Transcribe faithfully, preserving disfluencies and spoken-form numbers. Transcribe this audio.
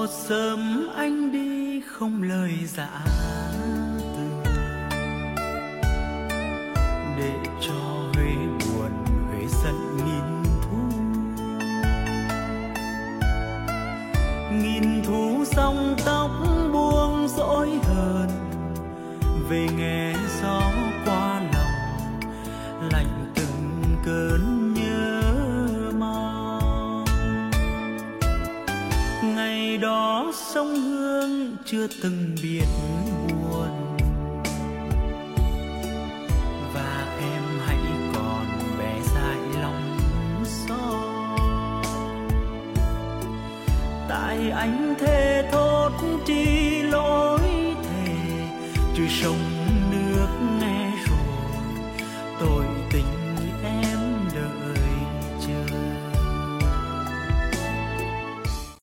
một sớm anh đi không lời dạ từ, để cho Huế buồn Huế giận nghìn thu. Nghìn thu dòng tóc buông dỗi hờn, về nghe gió qua lòng lạnh từng cơn nhớ mong. Ngày đó sông Hương chưa từng biết buồn, và em hãy còn bé dại lòng gió. Tại anh thề thốt chi lỗi thề, chứ sông